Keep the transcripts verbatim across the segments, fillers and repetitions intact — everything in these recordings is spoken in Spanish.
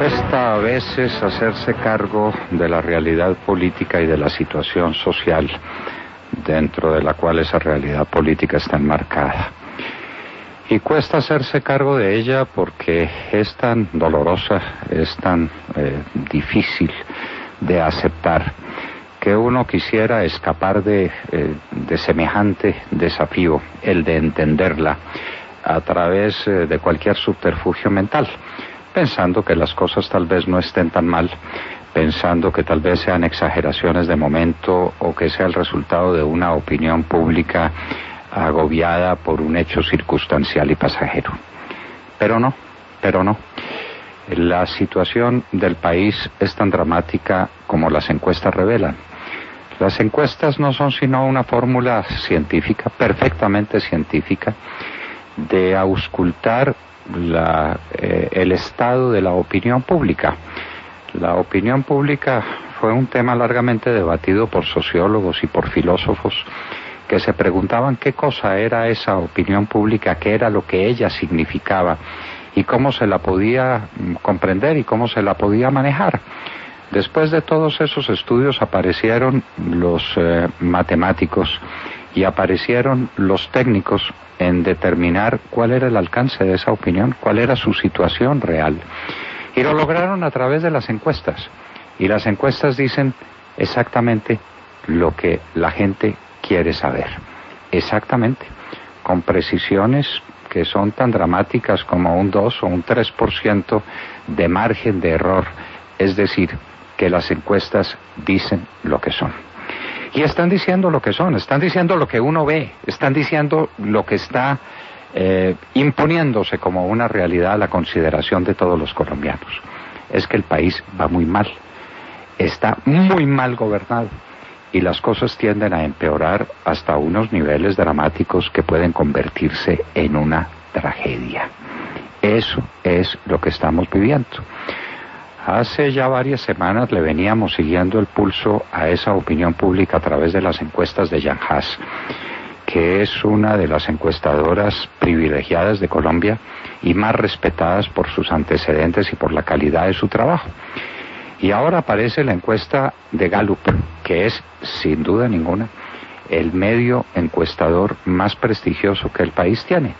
Cuesta a veces hacerse cargo de la realidad política y de la situación social dentro de la cual esa realidad política está enmarcada. Y cuesta hacerse cargo de ella porque es tan dolorosa, es tan eh, difícil de aceptar, que uno quisiera escapar de, eh, de semejante desafío, el de entenderla a través eh, de cualquier subterfugio mental, pensando que las cosas tal vez no estén tan mal, pensando que tal vez sean exageraciones de momento o que sea el resultado de una opinión pública agobiada por un hecho circunstancial y pasajero. Pero no, pero no. La situación del país es tan dramática como las encuestas revelan. Las encuestas no son sino una fórmula científica, perfectamente científica, de auscultar la, eh, el estado de la opinión pública. La opinión pública fue un tema largamente debatido por sociólogos y por filósofos que se preguntaban qué cosa era esa opinión pública, qué era lo que ella significaba y cómo se la podía comprender y cómo se la podía manejar. Después de todos esos estudios aparecieron los eh, matemáticos y aparecieron los técnicos en determinar cuál era el alcance de esa opinión, cuál era su situación real. Y lo lograron a través de las encuestas. Y las encuestas dicen exactamente lo que la gente quiere saber. Exactamente. Con precisiones que son tan dramáticas como un dos o un tres por ciento de margen de error. Es decir, que las encuestas dicen lo que son. Y están diciendo lo que son, están diciendo lo que uno ve, están diciendo lo que está eh, imponiéndose como una realidad a la consideración de todos los colombianos. Es que el país va muy mal, está muy mal gobernado y las cosas tienden a empeorar hasta unos niveles dramáticos que pueden convertirse en una tragedia. Eso es lo que estamos viviendo. Hace ya varias semanas le veníamos siguiendo el pulso a esa opinión pública a través de las encuestas de Jan Haas, que es una de las encuestadoras privilegiadas de Colombia y más respetadas por sus antecedentes y por la calidad de su trabajo. Y ahora aparece la encuesta de Gallup, que es, sin duda ninguna, el medio encuestador más prestigioso que el país tiene.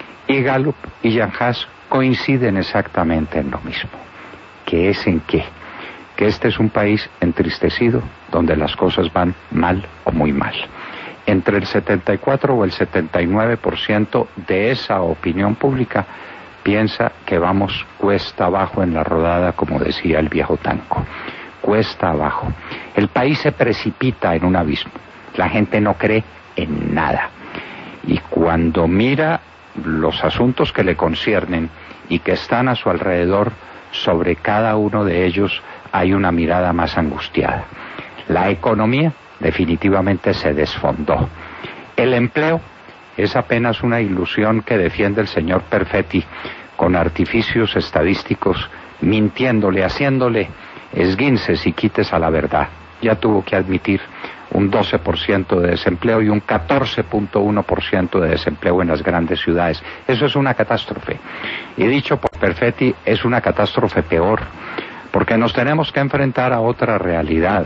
Y Gallup y Jan Haas coinciden exactamente en lo mismo. ¿Qué es en qué? Que este es un país entristecido, donde las cosas van mal o muy mal. Entre el setenta y cuatro o el setenta y nueve por ciento de esa opinión pública piensa que vamos cuesta abajo en la rodada, como decía el viejo tango. Cuesta abajo. El país se precipita en un abismo. La gente no cree en nada. Y cuando mira los asuntos que le conciernen y que están a su alrededor, sobre cada uno de ellos hay una mirada más angustiada. La economía definitivamente se desfondó. El empleo es apenas una ilusión que defiende el señor Perfetti con artificios estadísticos, mintiéndole, haciéndole esguinces y quites a la verdad. Ya tuvo que admitir un doce por ciento de desempleo y un catorce punto uno por ciento de desempleo en las grandes ciudades. Eso es una catástrofe. Y dicho por Perfetti, es una catástrofe peor, porque nos tenemos que enfrentar a otra realidad,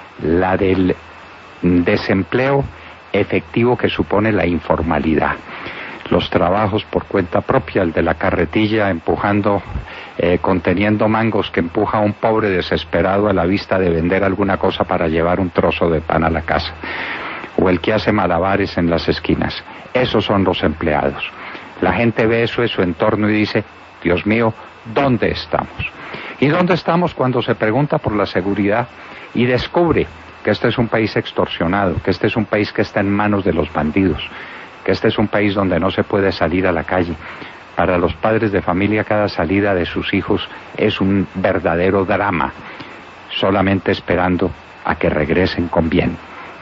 la del desempleo efectivo que supone la informalidad. Los trabajos por cuenta propia, el de la carretilla empujando, eh, conteniendo mangos que empuja a un pobre desesperado a la vista de vender alguna cosa para llevar un trozo de pan a la casa, o el que hace malabares en las esquinas. Esos son los empleados. La gente ve eso en su entorno y dice, Dios mío, ¿dónde estamos? ¿Y dónde estamos cuando se pregunta por la seguridad y descubre que este es un país extorsionado, que este es un país que está en manos de los bandidos, que este es un país donde no se puede salir a la calle? Para los padres de familia cada salida de sus hijos es un verdadero drama, solamente esperando a que regresen con bien.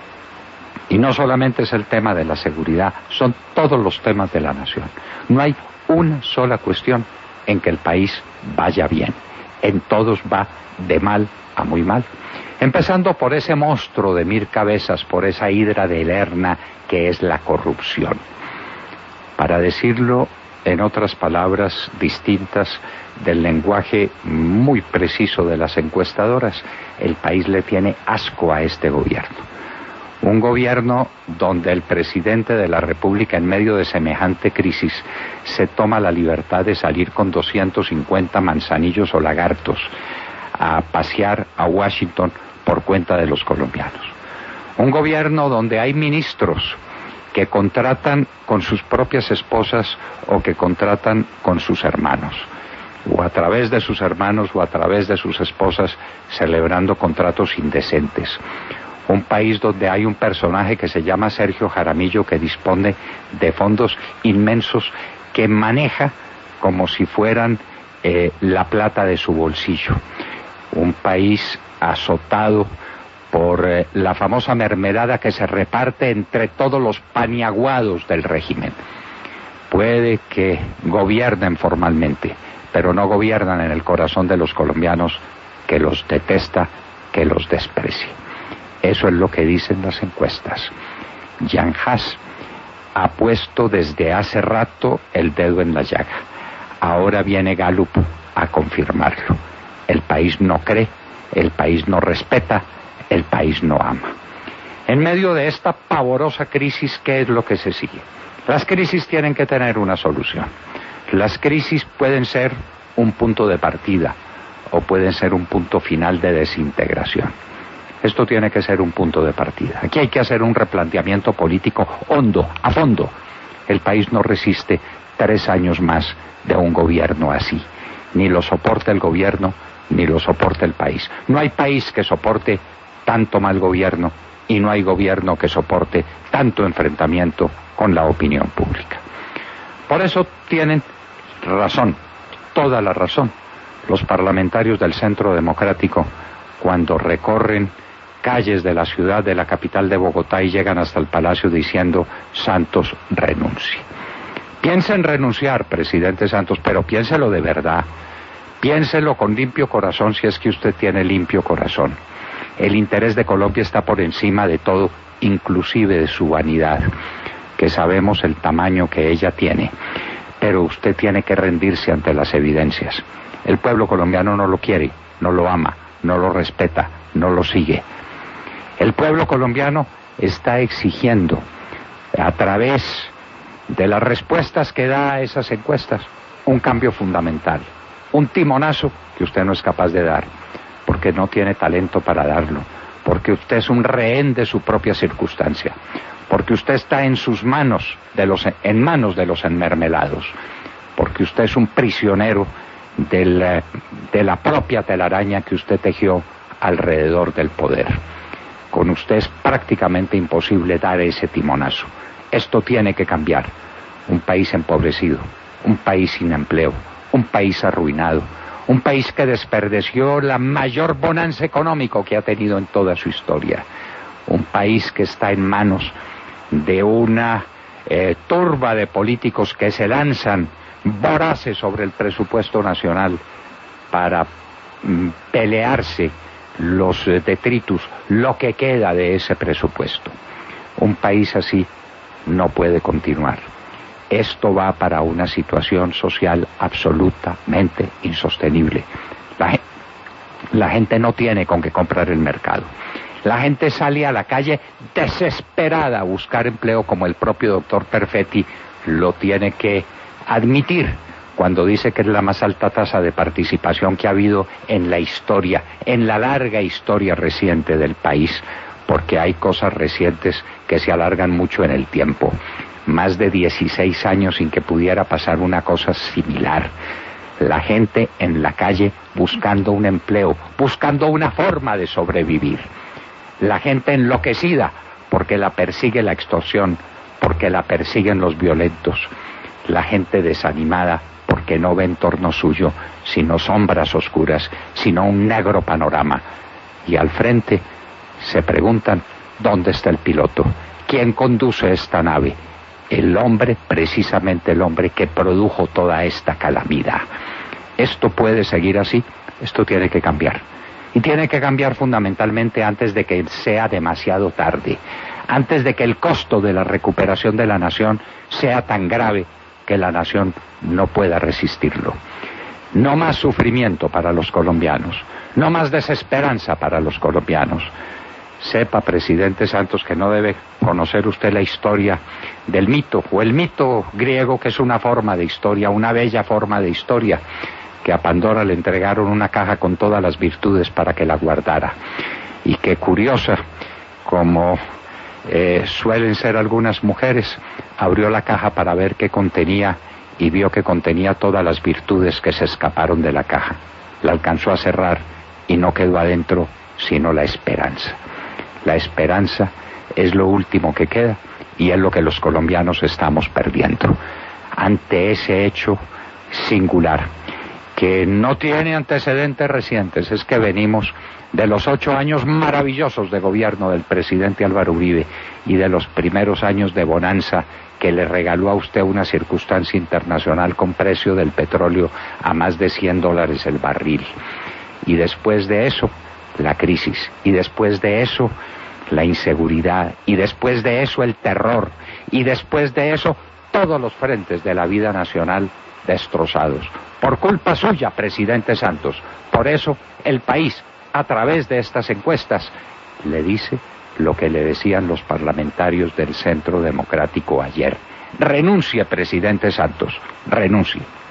Y no solamente es el tema de la seguridad, son todos los temas de la nación. No hay una sola cuestión en que el país vaya bien. En todos va de mal a muy mal. Empezando por ese monstruo de mil cabezas, por esa hidra de Lerna que es la corrupción. Para decirlo en otras palabras distintas del lenguaje muy preciso de las encuestadoras, el país le tiene asco a este gobierno. Un gobierno donde el presidente de la República, en medio de semejante crisis, se toma la libertad de salir con doscientos cincuenta manzanillos o lagartos a pasear a Washington por cuenta de los colombianos. Un gobierno donde hay ministros que contratan con sus propias esposas o que contratan con sus hermanos, o a través de sus hermanos o a través de sus esposas, celebrando contratos indecentes. Un país donde hay un personaje que se llama Sergio Jaramillo, que dispone de fondos inmensos que maneja como si fueran eh, la plata de su bolsillo. Un país azotado por eh, la famosa mermelada que se reparte entre todos los paniaguados del régimen. Puede que gobiernen formalmente, pero no gobiernan en el corazón de los colombianos, que los detesta, que los desprecia. Eso es lo que dicen las encuestas. Jan Hus ha puesto desde hace rato el dedo en la llaga. Ahora viene Gallup a confirmarlo. El país no cree, el país no respeta, el país no ama. En medio de esta pavorosa crisis, ¿qué es lo que se sigue? Las crisis tienen que tener una solución. Las crisis pueden ser un punto de partida o pueden ser un punto final de desintegración. Esto tiene que ser un punto de partida. Aquí hay que hacer un replanteamiento político hondo, a fondo. El país no resiste tres años más de un gobierno así. Ni lo soporta el gobierno, ni lo soporta el país. No hay país que soporte tanto mal gobierno y no hay gobierno que soporte tanto enfrentamiento con la opinión pública. Por eso tienen razón, toda la razón, los parlamentarios del Centro Democrático cuando recorren calles de la ciudad, de la capital de Bogotá, y llegan hasta el Palacio diciendo: Santos, renuncie. Piensen renunciar, presidente Santos, pero piénselo de verdad. Piénselo con limpio corazón, si es que usted tiene limpio corazón. El interés de Colombia está por encima de todo, inclusive de su vanidad, que sabemos el tamaño que ella tiene. Pero usted tiene que rendirse ante las evidencias. El pueblo colombiano no lo quiere, no lo ama, no lo respeta, no lo sigue. El pueblo colombiano está exigiendo, a través de las respuestas que da a esas encuestas, un cambio fundamental, un timonazo que usted no es capaz de dar, porque no tiene talento para darlo, porque usted es un rehén de su propia circunstancia, porque usted está en sus manos, de los, en manos de los enmermelados, porque usted es un prisionero del, de la propia telaraña que usted tejió alrededor del poder. Con usted es prácticamente imposible dar ese timonazo. Esto tiene que cambiar. Un país empobrecido, un país sin empleo, un país arruinado, un país que desperdició la mayor bonanza económica que ha tenido en toda su historia, un país que está en manos de una eh, turba de políticos que se lanzan voraces sobre el presupuesto nacional para mm, pelearse los eh, detritus, lo que queda de ese presupuesto. Un país así no puede continuar. Esto va para una situación social absolutamente insostenible. La, la gente no tiene con qué comprar el mercado. La gente sale a la calle desesperada a buscar empleo, como el propio doctor Perfetti lo tiene que admitir cuando dice que es la más alta tasa de participación que ha habido en la historia, en la larga historia reciente del país, porque hay cosas recientes que se alargan mucho en el tiempo. Más de dieciséis años sin que pudiera pasar una cosa similar. La gente en la calle buscando un empleo, buscando una forma de sobrevivir. La gente enloquecida porque la persigue la extorsión, porque la persiguen los violentos. La gente desanimada porque no ve en torno suyo sino sombras oscuras, sino un negro panorama. Y al frente se preguntan: ¿dónde está el piloto? ¿Quién conduce esta nave? El hombre, precisamente el hombre que produjo toda esta calamidad. ¿Esto puede seguir así? Esto tiene que cambiar. Y tiene que cambiar fundamentalmente antes de que sea demasiado tarde, antes de que el costo de la recuperación de la nación sea tan grave que la nación no pueda resistirlo. No más sufrimiento para los colombianos, no más desesperanza para los colombianos. Sepa, presidente Santos, que no debe conocer usted la historia del mito, o el mito griego, que es una forma de historia, una bella forma de historia, que a Pandora le entregaron una caja con todas las virtudes para que la guardara. Y que curiosa, como eh, suelen ser algunas mujeres, abrió la caja para ver qué contenía y vio que contenía todas las virtudes que se escaparon de la caja. La alcanzó a cerrar y no quedó adentro sino la esperanza. La esperanza es lo último que queda y es lo que los colombianos estamos perdiendo. Ante ese hecho singular, que no tiene antecedentes recientes, es que venimos de los ocho años maravillosos de gobierno del presidente Álvaro Uribe y de los primeros años de bonanza que le regaló a usted una circunstancia internacional con precio del petróleo a más de cien dólares el barril. Y después de eso, la crisis. Y después de eso, la inseguridad. Y después de eso, el terror. Y después de eso, todos los frentes de la vida nacional destrozados. Por culpa suya, presidente Santos. Por eso, el país, a través de estas encuestas, le dice lo que le decían los parlamentarios del Centro Democrático ayer. Renuncie, presidente Santos, renuncie.